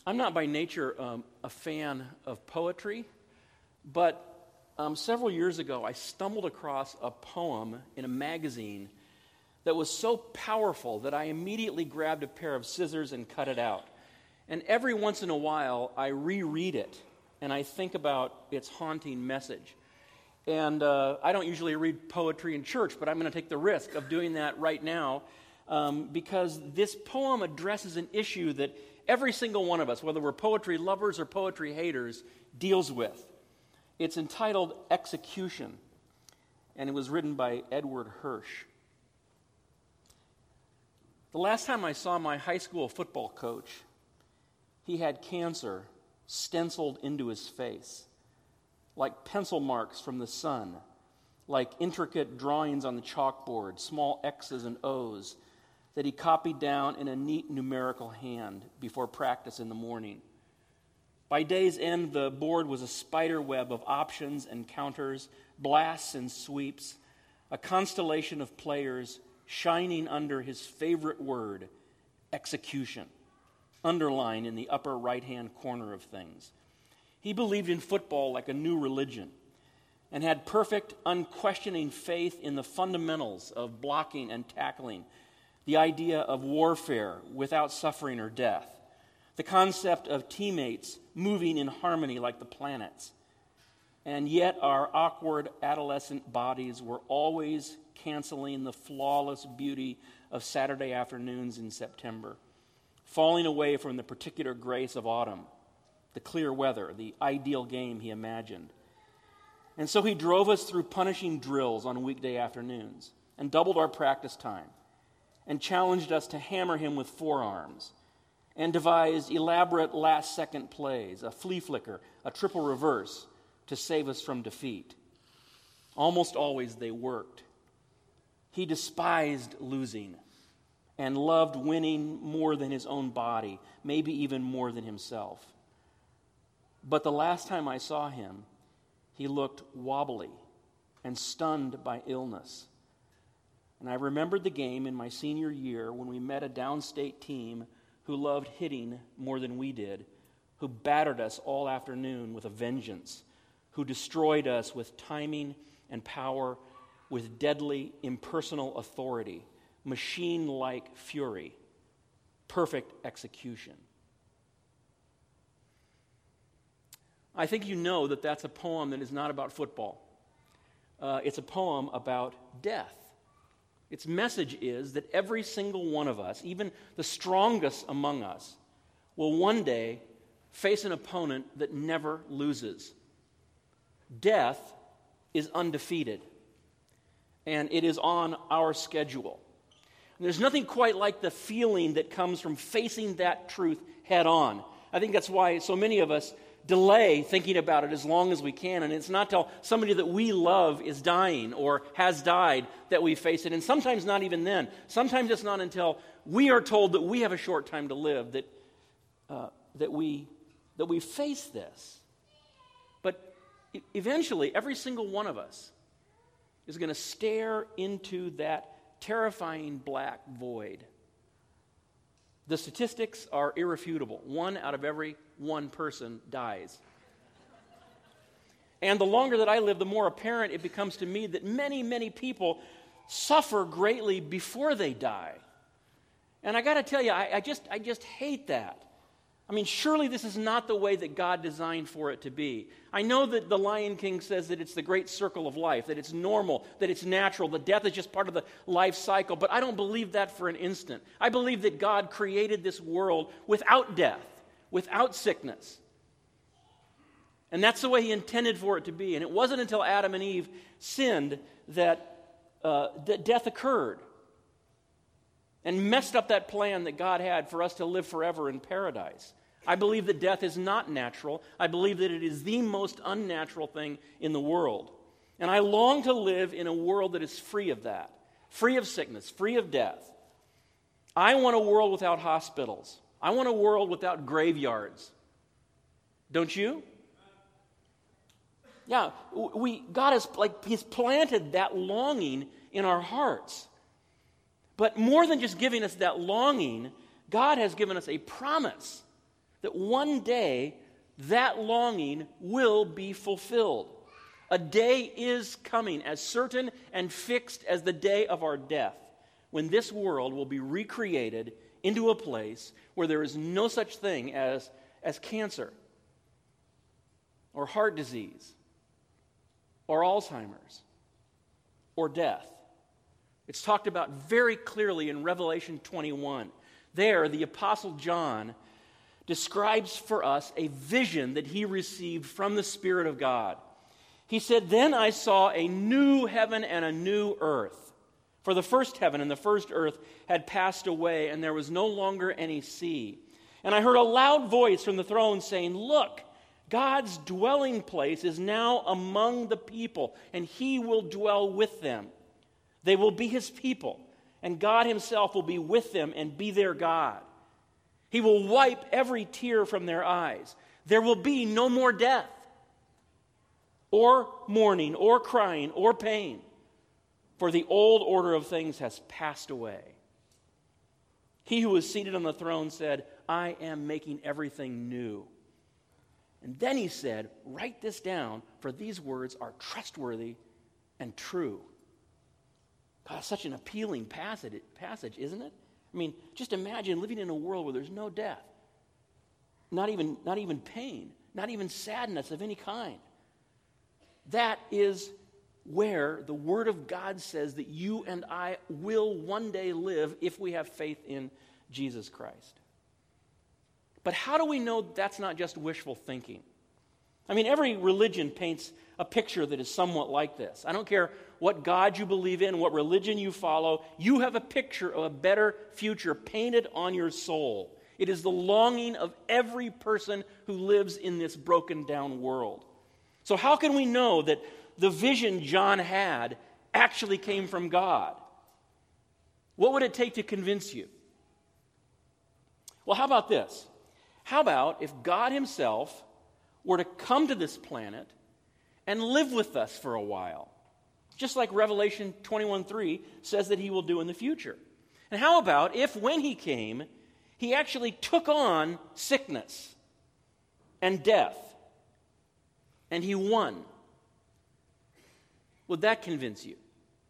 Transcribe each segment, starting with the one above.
I'm not by nature a fan of poetry, but several years ago I stumbled across a poem in a magazine that was so powerful that I immediately grabbed a pair of scissors and cut it out. And every once in a while I reread it and I think about its haunting message. And I don't usually read poetry in church, but I'm going to take the risk of doing that right now because this poem addresses an issue that every single one of us, whether we're poetry lovers or poetry haters, deals with. It's entitled Execution, and it was written by Edward Hirsch. The last time I saw my high school football coach, he had cancer stenciled into his face, like pencil marks from the sun, like intricate drawings on the chalkboard, small X's and O's that he copied down in a neat numerical hand before practice in the morning. By day's end, the board was a spider web of options and counters, blasts and sweeps, a constellation of players shining under his favorite word, execution, underlined in the upper right-hand corner of things. He believed in football like a new religion and had perfect, unquestioning faith in the fundamentals of blocking and tackling, the idea of warfare without suffering or death, the concept of teammates moving in harmony like the planets. And yet our awkward adolescent bodies were always canceling the flawless beauty of Saturday afternoons in September, falling away from the particular grace of autumn, the clear weather, the ideal game he imagined. And so he drove us through punishing drills on weekday afternoons and doubled our practice time and challenged us to hammer him with forearms and devised elaborate last-second plays, a flea flicker, a triple reverse, to save us from defeat. Almost always they worked. He despised losing and loved winning more than his own body, maybe even more than himself. But the last time I saw him, he looked wobbly and stunned by illness. And I remembered the game in my senior year when we met a downstate team who loved hitting more than we did, who battered us all afternoon with a vengeance, who destroyed us with timing and power, with deadly impersonal authority, machine-like fury, perfect execution. I think you know that that's a poem that is not about football. It's a poem about death. Its message is that every single one of us, even the strongest among us, will one day face an opponent that never loses. Death is undefeated, and it is on our schedule. And there's nothing quite like the feeling that comes from facing that truth head on. I think that's why so many of us delay thinking about it as long as we can, and it's not till somebody that we love is dying or has died that we face it, and sometimes not even then. Sometimes it's not until we are told that we have a short time to live that we face this. But eventually, every single one of us is going to stare into that terrifying black void. The statistics are irrefutable. 1 out of every 1 person dies. And the longer that I live, the more apparent it becomes to me that many, many people suffer greatly before they die. And I got to tell you, I just hate that. I mean, surely this is not the way that God designed for it to be. I know that the Lion King says that it's the great circle of life, that it's normal, that it's natural, that death is just part of the life cycle, but I don't believe that for an instant. I believe that God created this world without death, without sickness. And that's the way he intended for it to be. And it wasn't until Adam and Eve sinned that death occurred and messed up that plan that God had for us to live forever in paradise. I believe that death is not natural. I believe that it is the most unnatural thing in the world. And I long to live in a world that is free of that, free of sickness, free of death. I want a world without hospitals. I want a world without graveyards. Don't you? Yeah, God has He's planted that longing in our hearts. But more than just giving us that longing, God has given us a promise that one day that longing will be fulfilled. A day is coming as certain and fixed as the day of our death, when this world will be recreated into a place where there is no such thing as cancer or heart disease or Alzheimer's or death. It's talked about very clearly in Revelation 21. There, the Apostle John describes for us a vision that he received from the Spirit of God. He said, "Then I saw a new heaven and a new earth. For the first heaven and the first earth had passed away, and there was no longer any sea. And I heard a loud voice from the throne saying, 'Look, God's dwelling place is now among the people, and he will dwell with them. They will be his people, and God himself will be with them and be their God. He will wipe every tear from their eyes. There will be no more death, or mourning, or crying, or pain, for the old order of things has passed away.' He who was seated on the throne said, 'I am making everything new.' And then he said, 'Write this down, for these words are trustworthy and true.'" God, such an appealing passage, isn't it? I mean, just imagine living in a world where there's no death, not even pain, not even sadness of any kind. That is where the Word of God says that you and I will one day live if we have faith in Jesus Christ. But how do we know that's not just wishful thinking? I mean, every religion paints a picture that is somewhat like this. I don't care what God you believe in, what religion you follow, you have a picture of a better future painted on your soul. It is the longing of every person who lives in this broken down world. So how can we know that the vision John had actually came from God? What would it take to convince you? Well, how about this? How about if God himself were to come to this planet and live with us for a while, just like Revelation 21:3 says that he will do in the future? And how about if when he came, he actually took on sickness and death, and he won? Would that convince you?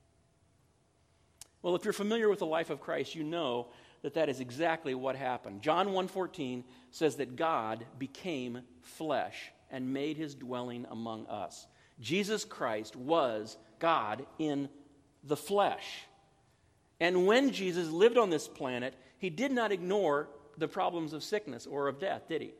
Well, if you're familiar with the life of Christ, you know that that is exactly what happened. John 1:14 says that God became flesh and made his dwelling among us. Jesus Christ was God in the flesh. And when Jesus lived on this planet, he did not ignore the problems of sickness or of death, did he?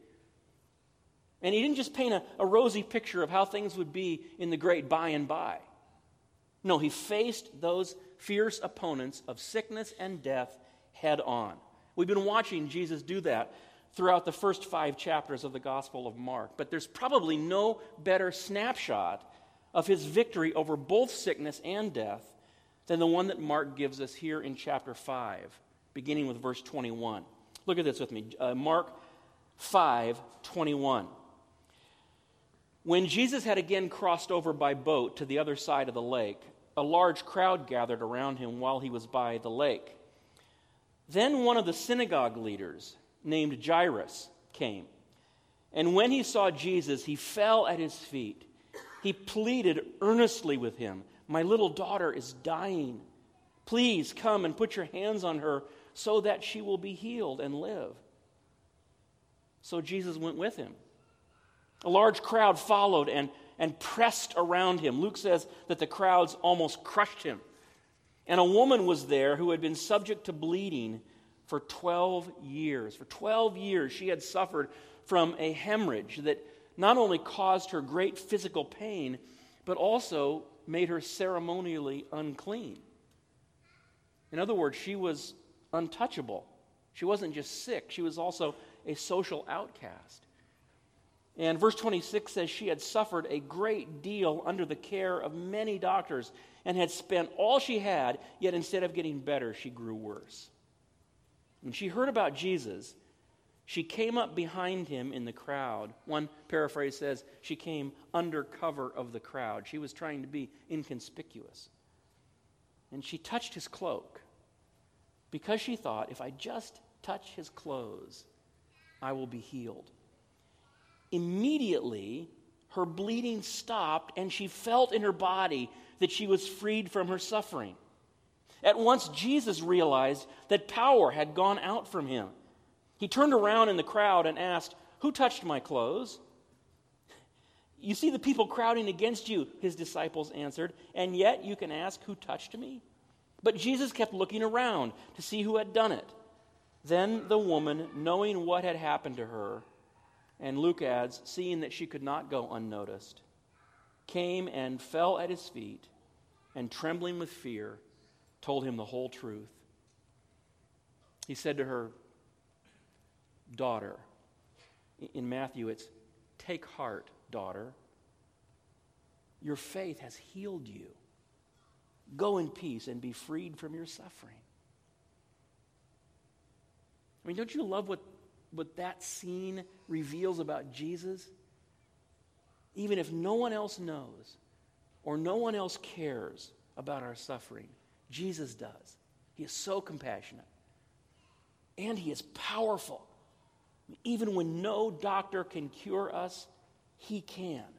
And he didn't just paint a rosy picture of how things would be in the great by and by. No, he faced those fierce opponents of sickness and death head on. We've been watching Jesus do that throughout the first 5 chapters of the Gospel of Mark. But there's probably no better snapshot of his victory over both sickness and death than the one that Mark gives us here in chapter 5, beginning with verse 21. Look at this with me. Mark 5:21. When Jesus had again crossed over by boat to the other side of the lake, a large crowd gathered around him while he was by the lake. Then one of the synagogue leaders, named Jairus, came. And when he saw Jesus, he fell at his feet. He pleaded earnestly with him, "My little daughter is dying. Please come and put your hands on her so that she will be healed and live." So Jesus went with him. A large crowd followed and pressed around him. Luke says that the crowds almost crushed him. And a woman was there who had been subject to bleeding for 12 years. For 12 years, she had suffered from a hemorrhage that not only caused her great physical pain, but also made her ceremonially unclean. In other words, she was untouchable. She wasn't just sick, she was also a social outcast. And verse 26 says she had suffered a great deal under the care of many doctors and had spent all she had, yet instead of getting better, she grew worse. When she heard about Jesus, she came up behind him in the crowd. One paraphrase says she came under cover of the crowd. She was trying to be inconspicuous. And she touched his cloak because she thought, if I just touch his clothes, I will be healed." Immediately, her bleeding stopped, and she felt in her body that she was freed from her suffering. At once, Jesus realized that power had gone out from him. He turned around in the crowd and asked, "Who touched my clothes?" "You see the people crowding against you," his disciples answered, "and yet you can ask, 'Who touched me?'" But Jesus kept looking around to see who had done it. Then the woman, knowing what had happened to her, and Luke adds, seeing that she could not go unnoticed, came and fell at his feet, and trembling with fear, told him the whole truth. He said to her, "Daughter." In Matthew, it's, "Take heart, daughter. Your faith has healed you. Go in peace and be freed from your suffering." I mean, don't you love what that scene reveals about Jesus? Even if no one else knows or no one else cares about our suffering, Jesus does. He is so compassionate. And he is powerful. Even when no doctor can cure us, he can.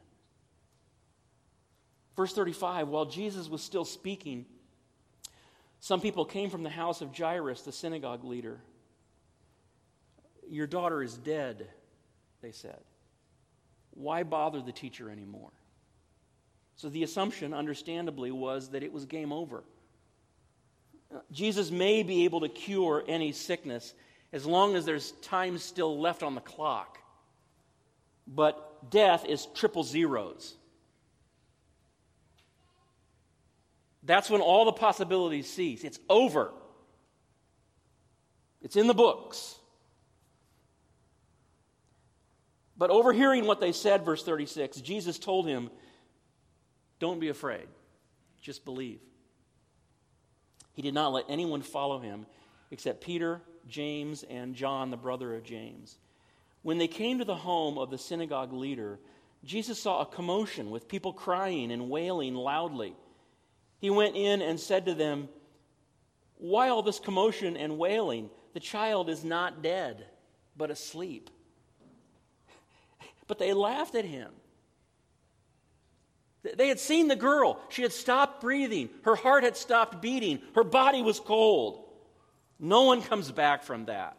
Verse 35, while Jesus was still speaking, some people came from the house of Jairus, the synagogue leader. "Your daughter is dead," they said. "Why bother the teacher anymore?" So the assumption, understandably, was that it was game over. Jesus may be able to cure any sickness as long as there's time still left on the clock. But death is triple zeros. That's when all the possibilities cease. It's over. It's in the books. But overhearing what they said, verse 36, Jesus told him, "Don't be afraid. Just believe." He did not let anyone follow him except Peter, James, and John, the brother of James. When they came to the home of the synagogue leader, Jesus saw a commotion with people crying and wailing loudly. He went in and said to them, "Why all this commotion and wailing? The child is not dead, but asleep." But they laughed at him. They had seen the girl. She had stopped breathing. Her heart had stopped beating. Her body was cold. No one comes back from that.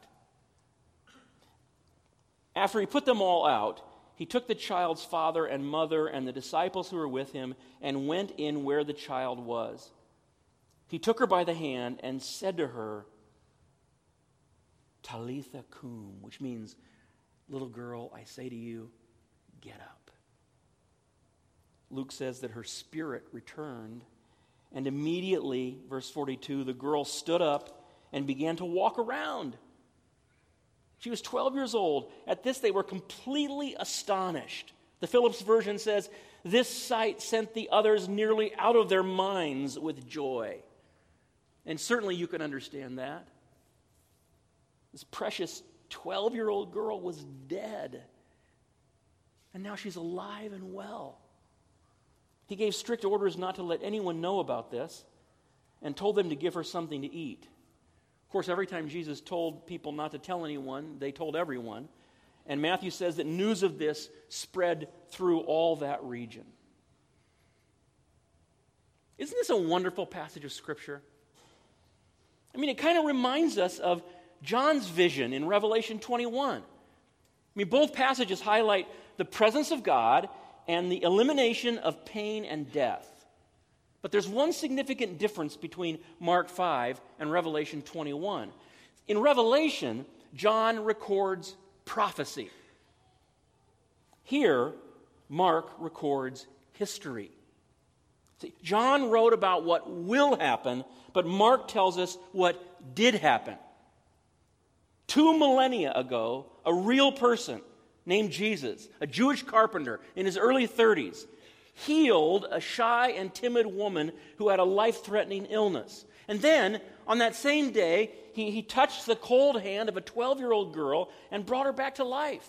After he put them all out, he took the child's father and mother and the disciples who were with him and went in where the child was. He took her by the hand and said to her, "Talitha cum," which means, "Little girl, I say to you, get up." Luke says that her spirit returned, and immediately, verse 42, the girl stood up and began to walk around. She was 12 years old. At this, they were completely astonished. The Phillips version says, "This sight sent the others nearly out of their minds with joy." And certainly you can understand that. This precious 12-year-old girl was dead. And now she's alive and well. He gave strict orders not to let anyone know about this and told them to give her something to eat. Of course, every time Jesus told people not to tell anyone, they told everyone. And Matthew says that news of this spread through all that region. Isn't this a wonderful passage of Scripture? I mean, it kind of reminds us of John's vision in Revelation 21. I mean, both passages highlight the presence of God and the elimination of pain and death. But there's one significant difference between Mark 5 and Revelation 21. In Revelation, John records prophecy. Here, Mark records history. See, John wrote about what will happen, but Mark tells us what did happen. 2 millennia ago, a real person named Jesus, a Jewish carpenter in his early 30s, healed a shy and timid woman who had a life-threatening illness. And then, on that same day, he touched the cold hand of a 12-year-old girl and brought her back to life.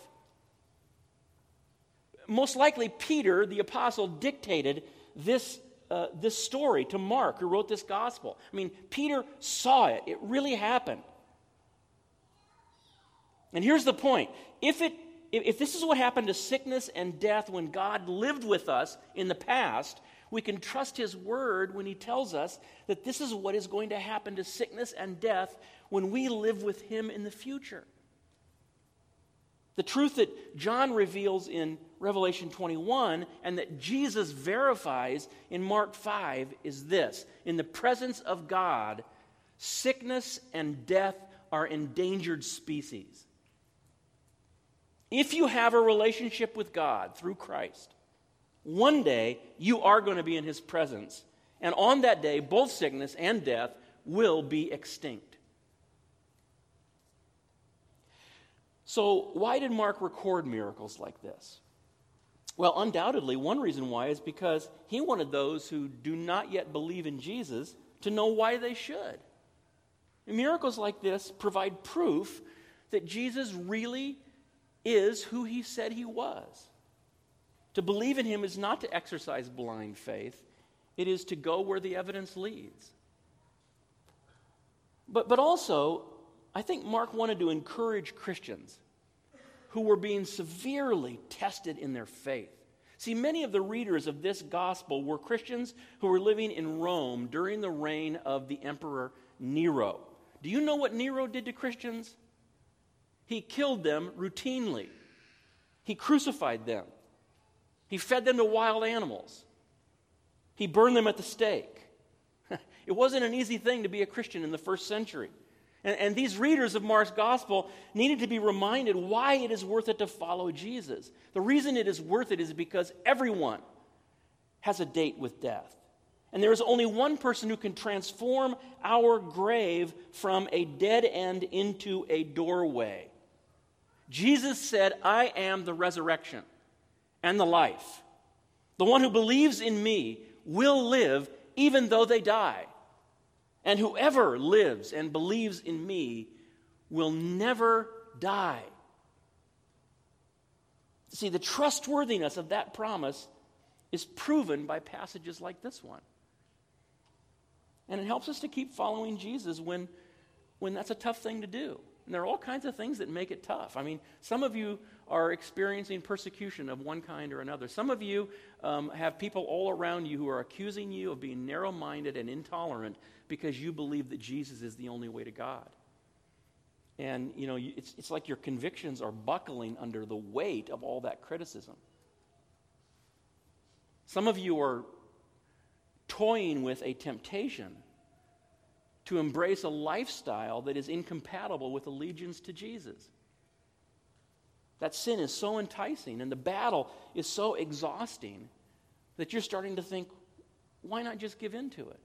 Most likely, Peter, the apostle, dictated this story to Mark, who wrote this gospel. I mean, Peter saw it. It really happened. And here's the point. If this is what happened to sickness and death when God lived with us in the past, we can trust his word when he tells us that this is what is going to happen to sickness and death when we live with him in the future. The truth that John reveals in Revelation 21 and that Jesus verifies in Mark 5 is this: in the presence of God, sickness and death are endangered species. If you have a relationship with God through Christ, one day you are going to be in his presence, and on that day both sickness and death will be extinct. So why did Mark record miracles like this? Well, undoubtedly, one reason why is because he wanted those who do not yet believe in Jesus to know why they should. And miracles like this provide proof that Jesus really is who he said he was. To believe in him is not to exercise blind faith. It is to go where the evidence leads. But also, I think Mark wanted to encourage Christians who were being severely tested in their faith. See, many of the readers of this gospel were Christians who were living in Rome during the reign of the Emperor Nero. Do you know what Nero did to Christians? He killed them routinely. He crucified them. He fed them to wild animals. He burned them at the stake. It wasn't an easy thing to be a Christian in the first century. And these readers of Mark's gospel needed to be reminded why it is worth it to follow Jesus. The reason it is worth it is because everyone has a date with death. And there is only one person who can transform our grave from a dead end into a doorway. Jesus said, "I am the resurrection and the life. The one who believes in me will live even though they die. And whoever lives and believes in me will never die." See, the trustworthiness of that promise is proven by passages like this one. And it helps us to keep following Jesus when that's a tough thing to do. And there are all kinds of things that make it tough. I mean, some of you are experiencing persecution of one kind or another. Some of you have people all around you who are accusing you of being narrow-minded and intolerant because you believe that Jesus is the only way to God. And, you know, it's like your convictions are buckling under the weight of all that criticism. Some of you are toying with a temptation to embrace a lifestyle that is incompatible with allegiance to Jesus. That sin is so enticing and the battle is so exhausting that you're starting to think, why not just give in to it?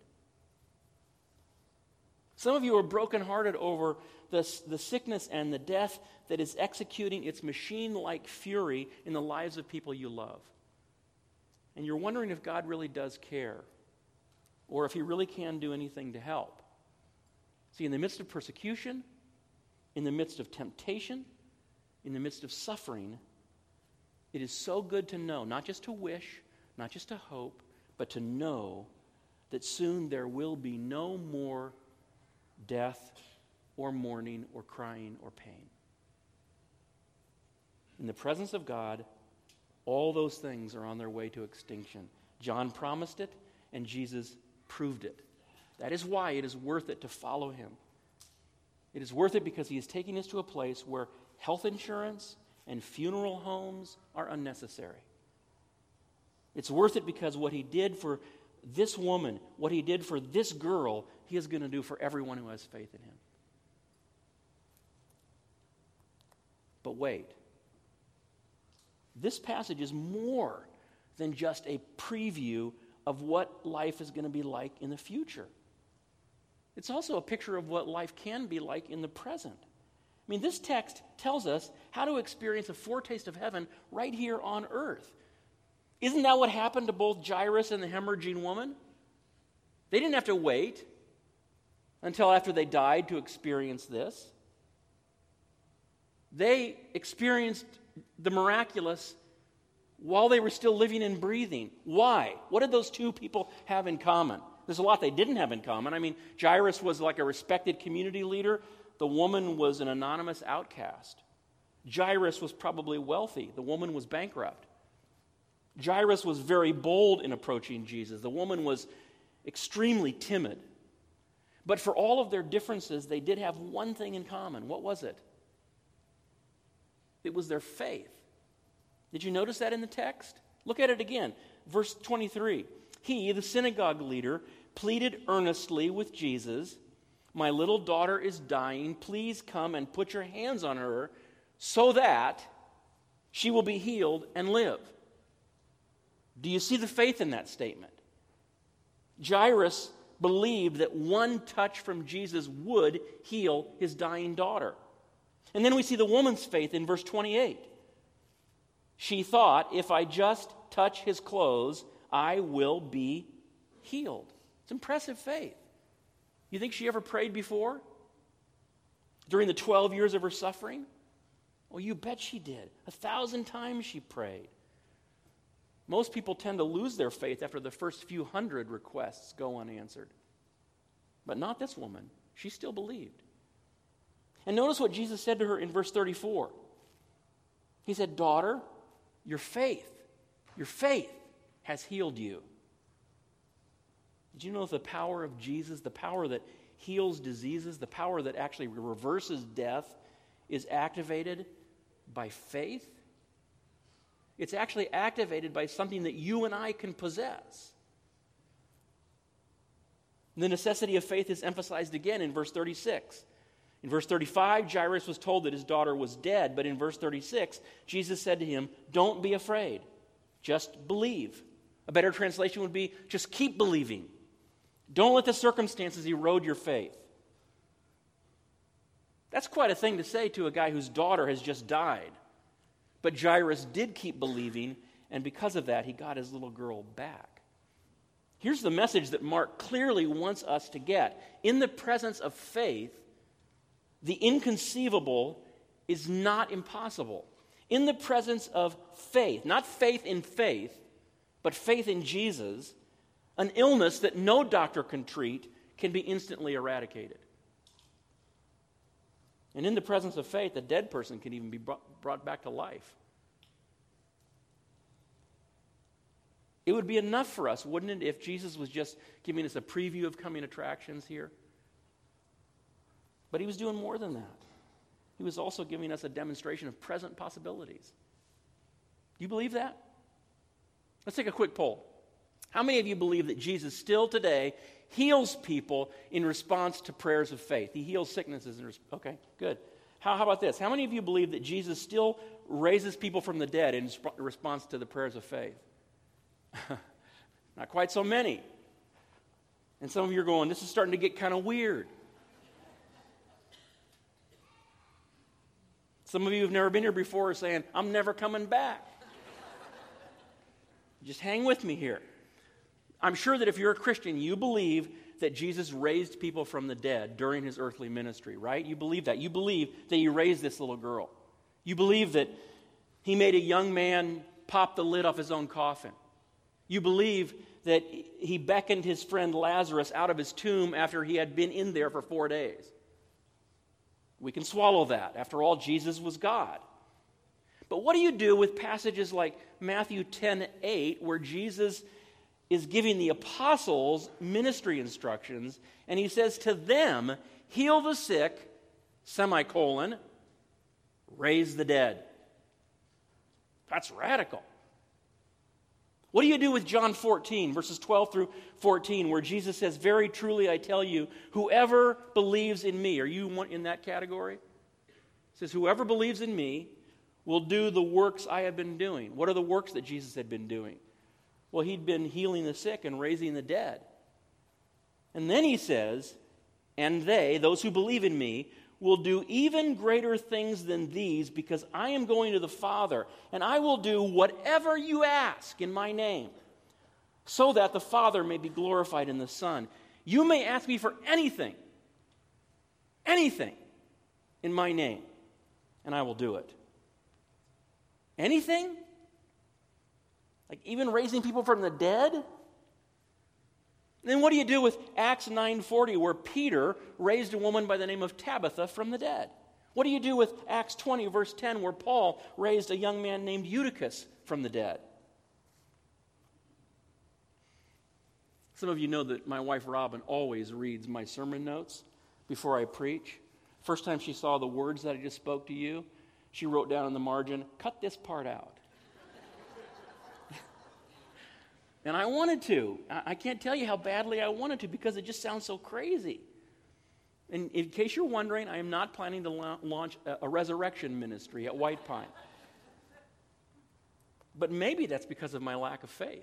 Some of you are brokenhearted over the sickness and the death that is executing its machine-like fury in the lives of people you love. And you're wondering if God really does care, or if he really can do anything to help. See, in the midst of persecution, in the midst of temptation, in the midst of suffering, it is so good to know, not just to wish, not just to hope, but to know that soon there will be no more death or mourning or crying or pain. In the presence of God, all those things are on their way to extinction. John promised it, and Jesus proved it. That is why it is worth it to follow him. It is worth it because he is taking us to a place where health insurance and funeral homes are unnecessary. It's worth it because what he did for this woman, what he did for this girl, he is going to do for everyone who has faith in him. But wait. This passage is more than just a preview of what life is going to be like in the future. It's also a picture of what life can be like in the present. I mean, this text tells us how to experience a foretaste of heaven right here on earth. Isn't that what happened to both Jairus and the hemorrhaging woman? They didn't have to wait until after they died to experience this. They experienced the miraculous while they were still living and breathing. Why? What did those two people have in common? There's a lot they didn't have in common. I mean, Jairus was like a respected community leader. The woman was an anonymous outcast. Jairus was probably wealthy. The woman was bankrupt. Jairus was very bold in approaching Jesus. The woman was extremely timid. But for all of their differences, they did have one thing in common. What was it? It was their faith. Did you notice that in the text? Look at it again. Verse 23. He, the synagogue leader, pleaded earnestly with Jesus, "My little daughter is dying. Please come and put your hands on her so that she will be healed and live." Do you see the faith in that statement? Jairus believed that one touch from Jesus would heal his dying daughter. And then we see the woman's faith in verse 28. She thought, if I just touch his clothes, I will be healed. It's impressive faith. You think she ever prayed before? During the 12 years of her suffering? Well, you bet she did. 1,000 times she prayed. Most people tend to lose their faith after the first few hundred requests go unanswered. But not this woman. She still believed. And notice what Jesus said to her in verse 34. He said, "Daughter, your faith has healed you." Did you know the power of Jesus, the power that heals diseases, the power that actually reverses death, is activated by faith? It's actually activated by something that you and I can possess. The necessity of faith is emphasized again in verse 36. In verse 35, Jairus was told that his daughter was dead, but in verse 36, Jesus said to him, "Don't be afraid, just believe." A better translation would be, just keep believing. Don't let the circumstances erode your faith. That's quite a thing to say to a guy whose daughter has just died. But Jairus did keep believing, and because of that, he got his little girl back. Here's the message that Mark clearly wants us to get. In the presence of faith, the inconceivable is not impossible. In the presence of faith, not faith in faith, but faith in Jesus, an illness that no doctor can treat can be instantly eradicated. And in the presence of faith, a dead person can even be brought back to life. It would be enough for us, wouldn't it, if Jesus was just giving us a preview of coming attractions here? But he was doing more than that. He was also giving us a demonstration of present possibilities. Do you believe that? Let's take a quick poll. How many of you believe that Jesus still today heals people in response to prayers of faith? He heals sicknesses. Okay, good. How about this? How many of you believe that Jesus still raises people from the dead in response to the prayers of faith? Not quite so many. And some of you are going, this is starting to get kind of weird. Some of you who've never been here before are saying, I'm never coming back. Just hang with me here. I'm sure that if you're a Christian, you believe that Jesus raised people from the dead during his earthly ministry, right? You believe that. You believe that he raised this little girl. You believe that he made a young man pop the lid off his own coffin. You believe that he beckoned his friend Lazarus out of his tomb after he had been in there for 4 days. We can swallow that. After all, Jesus was God. But what do you do with passages like Matthew 10:8, where Jesus is giving the apostles ministry instructions, and he says to them, heal the sick, raise the dead. That's radical. What do you do with John 14, verses 12 through 14, where Jesus says, very truly I tell you, whoever believes in me, are you in that category? It says, whoever believes in me will do the works I have been doing. What are the works that Jesus had been doing? Well, he'd been healing the sick and raising the dead. And then he says, and they, those who believe in me, will do even greater things than these, because I am going to the Father, and I will do whatever you ask in my name, so that the Father may be glorified in the Son. You may ask me for anything in my name, and I will do it. Anything? Like even raising people from the dead? Then what do you do with Acts 9:40, where Peter raised a woman by the name of Tabitha from the dead? What do you do with Acts 20, verse 10, where Paul raised a young man named Eutychus from the dead? Some of you know that my wife Robin always reads my sermon notes before I preach. First time she saw the words that I just spoke to you, she wrote down in the margin, "Cut this part out." And I wanted to. I can't tell you how badly I wanted to because it just sounds so crazy. And in case you're wondering, I am not planning to launch a resurrection ministry at White Pine. But maybe that's because of my lack of faith.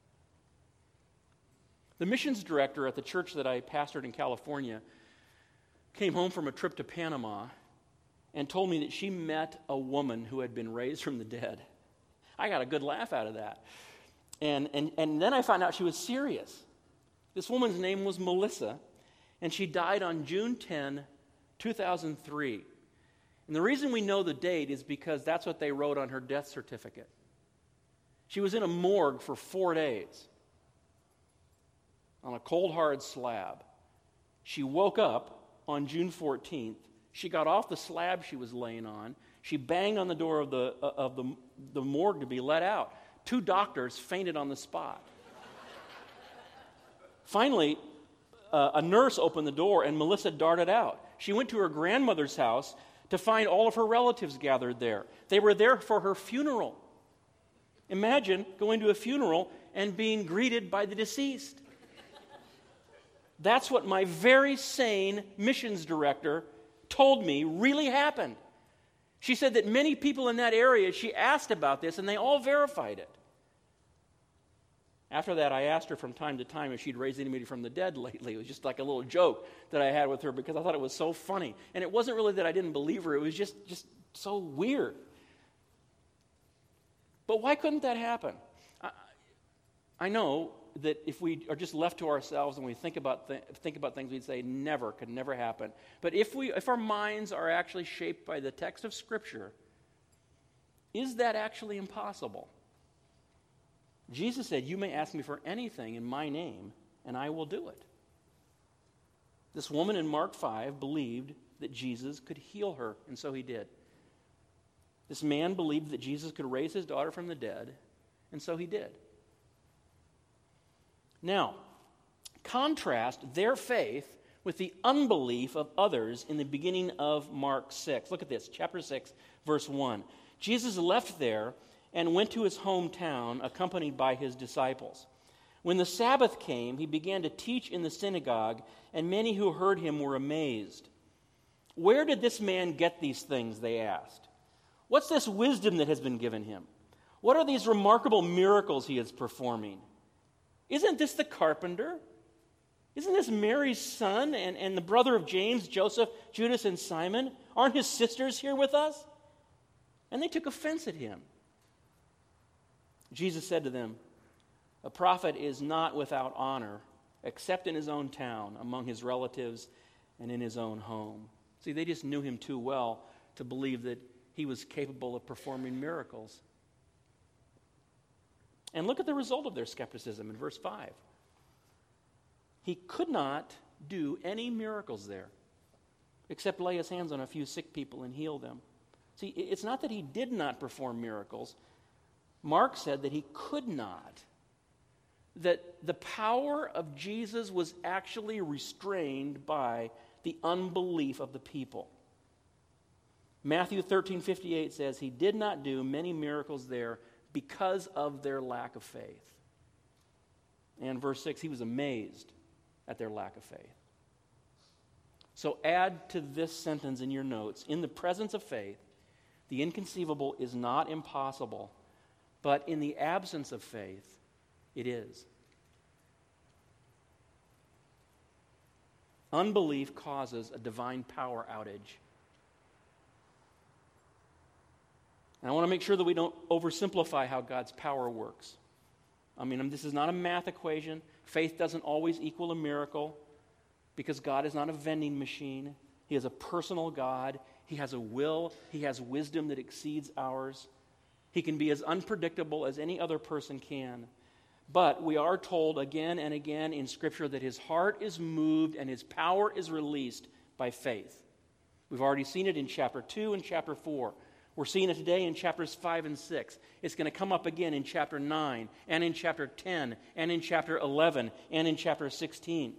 The missions director at the church that I pastored in California came home from a trip to Panama and told me that she met a woman who had been raised from the dead. I got a good laugh out of that. And then I found out she was serious. This woman's name was Melissa, and she died on June 10, 2003. And the reason we know the date is because that's what they wrote on her death certificate. She was in a morgue for 4 days on a cold, hard slab. She woke up on June 14th. She got off the slab she was laying on. She banged on the door of the morgue to be let out. 2 doctors fainted on the spot. Finally, a nurse opened the door and Melissa darted out. She went to her grandmother's house to find all of her relatives gathered there. They were there for her funeral. Imagine going to a funeral and being greeted by the deceased. That's what my very sane missions director told me really happened. She said that many people in that area, she asked about this, and they all verified it. After that, I asked her from time to time if she'd raised anybody from the dead lately. It was just like a little joke that I had with her because I thought it was so funny. And it wasn't really that I didn't believe her. It was just so weird. But why couldn't that happen? I know that if we are just left to ourselves and we think about things, we'd say never, could never happen. But if our minds are actually shaped by the text of Scripture, is that actually impossible? Jesus said, "You may ask me for anything in my name, and I will do it." This woman in Mark 5 believed that Jesus could heal her, and so he did. This man believed that Jesus could raise his daughter from the dead, and so he did. Now, contrast their faith with the unbelief of others in the beginning of Mark 6. Look at this, chapter 6, verse 1. Jesus left there and went to his hometown, accompanied by his disciples. When the Sabbath came, he began to teach in the synagogue, and many who heard him were amazed. "Where did this man get these things?" they asked. "What's this wisdom that has been given him? What are these remarkable miracles he is performing? Isn't this the carpenter? Isn't this Mary's son and the brother of James, Joseph, Judas, and Simon? Aren't his sisters here with us?" And they took offense at him. Jesus said to them, "A prophet is not without honor, except in his own town, among his relatives, and in his own home." See, they just knew him too well to believe that he was capable of performing miracles. And look at the result of their skepticism in verse 5. He could not do any miracles there, except lay his hands on a few sick people and heal them. See, it's not that he did not perform miracles. Mark said that he could not. That the power of Jesus was actually restrained by the unbelief of the people. Matthew 13:58 says he did not do many miracles there because of their lack of faith. And verse 6, he was amazed at their lack of faith. So add to this sentence in your notes, in the presence of faith, the inconceivable is not impossible, but in the absence of faith, it is. Unbelief causes a divine power outage. And I want to make sure that we don't oversimplify how God's power works. This is not a math equation. Faith doesn't always equal a miracle because God is not a vending machine. He is a personal God. He has a will. He has wisdom that exceeds ours. He can be as unpredictable as any other person can. But we are told again and again in Scripture that his heart is moved and his power is released by faith. We've already seen it in chapter 2 and chapter 4. We're seeing it today in chapters 5 and 6. It's going to come up again in chapter 9 and in chapter 10 and in chapter 11 and in chapter 16.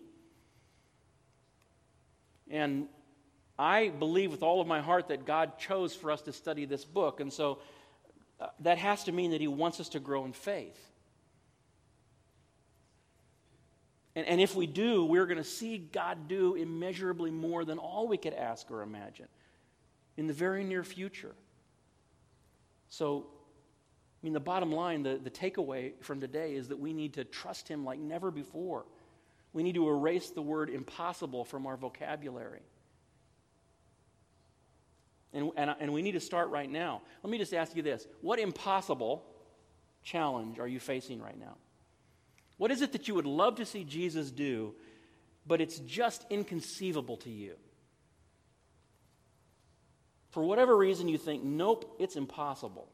And I believe with all of my heart that God chose for us to study this book, and so that has to mean that He wants us to grow in faith. And if we do, we're going to see God do immeasurably more than all we could ask or imagine in the very near future. So, the bottom line, the takeaway from today is that we need to trust Him like never before. We need to erase the word impossible from our vocabulary. And we need to start right now. Let me just ask you this. What impossible challenge are you facing right now? What is it that you would love to see Jesus do, but it's just inconceivable to you? For whatever reason you think, nope, it's impossible.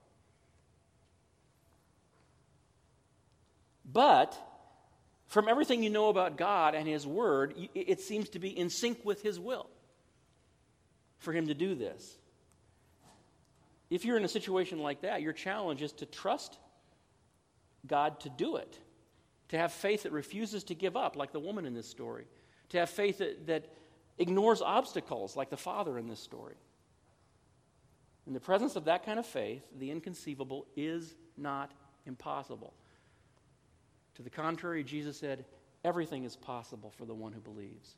But from everything you know about God and His Word, it seems to be in sync with His will for Him to do this. If you're in a situation like that, your challenge is to trust God to do it. To have faith that refuses to give up, like the woman in this story. To have faith that ignores obstacles, like the father in this story. In the presence of that kind of faith, the inconceivable is not impossible. To the contrary, Jesus said, everything is possible for the one who believes.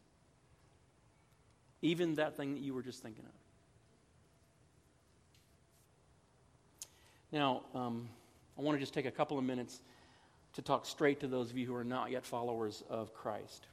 Even that thing that you were just thinking of. Now, I want to just take a couple of minutes to talk straight to those of you who are not yet followers of Christ.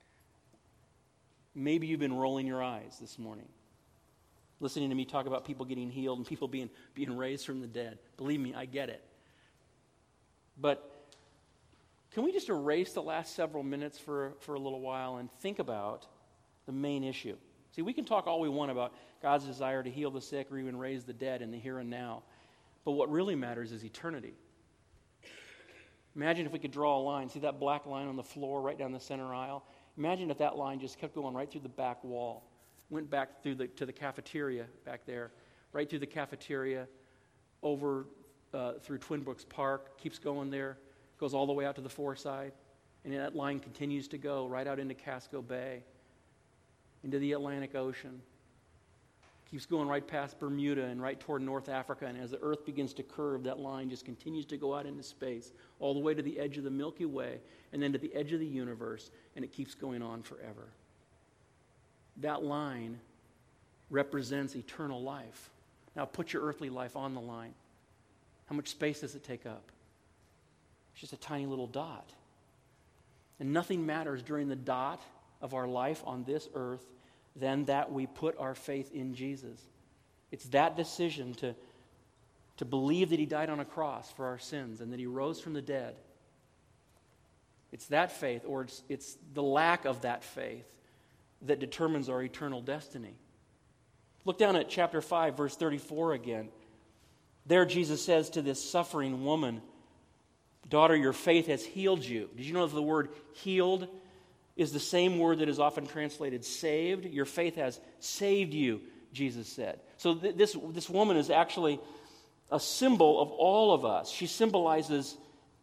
Maybe you've been rolling your eyes this morning, listening to me talk about people getting healed and people being raised from the dead. Believe me, I get it. But can we just erase the last several minutes for a little while and think about the main issue? See, we can talk all we want about God's desire to heal the sick or even raise the dead in the here and now. But what really matters is eternity. Imagine if we could draw a line. See that black line on the floor right down the center aisle? Imagine if that line just kept going right through the back wall, went back to the cafeteria back there, right through the cafeteria, over through Twin Brooks Park, keeps going there, goes all the way out to the Foreside, and that line continues to go right out into Casco Bay, into the Atlantic Ocean. Keeps going right past Bermuda and right toward North Africa, and as the earth begins to curve, that line just continues to go out into space, all the way to the edge of the Milky Way, and then to the edge of the universe, and it keeps going on forever. That line represents eternal life. Now put your earthly life on the line. How much space does it take up? It's just a tiny little dot. And nothing matters during the dot of our life on this earth than that we put our faith in Jesus. It's that decision to believe that He died on a cross for our sins and that He rose from the dead. It's that faith, or it's the lack of that faith, that determines our eternal destiny. Look down at chapter 5, verse 34 again. There Jesus says to this suffering woman, "Daughter, your faith has healed you." Did you know that the word healed is the same word that is often translated saved? Your faith has saved you, Jesus said. So this woman is actually a symbol of all of us. She symbolizes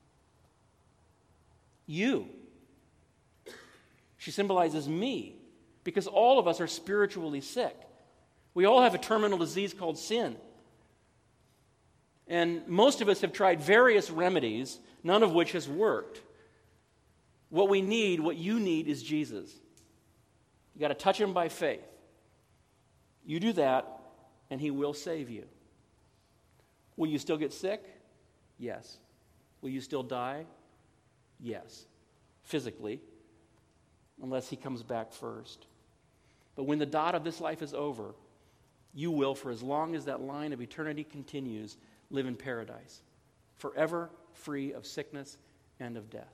you. She symbolizes me, because all of us are spiritually sick. We all have a terminal disease called sin. And most of us have tried various remedies, none of which has worked. What we need, what you need, is Jesus. You got to touch Him by faith. You do that, and He will save you. Will you still get sick? Yes. Will you still die? Yes. Physically, unless He comes back first. But when the dot of this life is over, you will, for as long as that line of eternity continues, live in paradise, forever free of sickness and of death.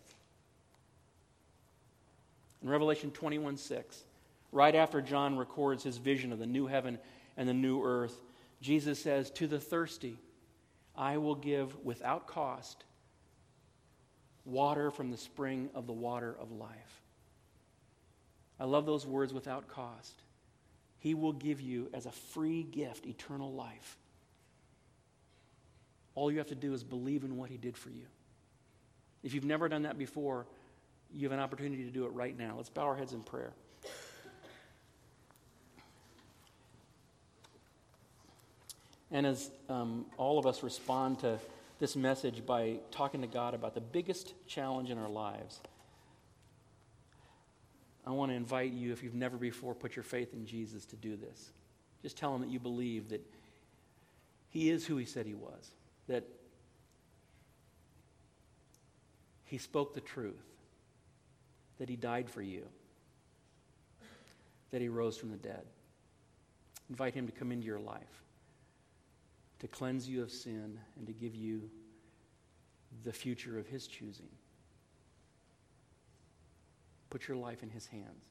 In Revelation 21:6, right after John records his vision of the new heaven and the new earth, Jesus says, "To the thirsty, I will give without cost water from the spring of the water of life." I love those words, without cost. He will give you as a free gift eternal life. All you have to do is believe in what he did for you. If you've never done that before, you have an opportunity to do it right now. Let's bow our heads in prayer. And as all of us respond to this message by talking to God about the biggest challenge in our lives, I want to invite you, if you've never before put your faith in Jesus, to do this. Just tell him that you believe that he is who he said he was, that he spoke the truth, that he died for you, that he rose from the dead. Invite him to come into your life, to cleanse you of sin, and to give you the future of his choosing. Put your life in his hands.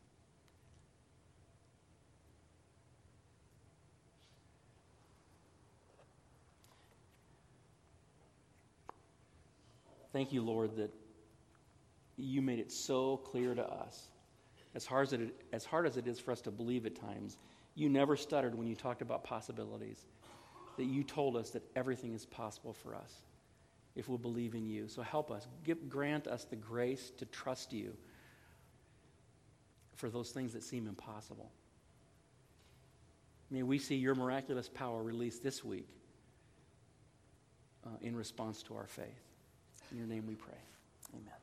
Thank you, Lord, that you made it so clear to us. As hard as it is for us to believe at times, you never stuttered when you talked about possibilities, that you told us that everything is possible for us if we'll believe in you. So help us. Grant us the grace to trust you for those things that seem impossible. May we see your miraculous power released this week in response to our faith. In your name we pray. Amen.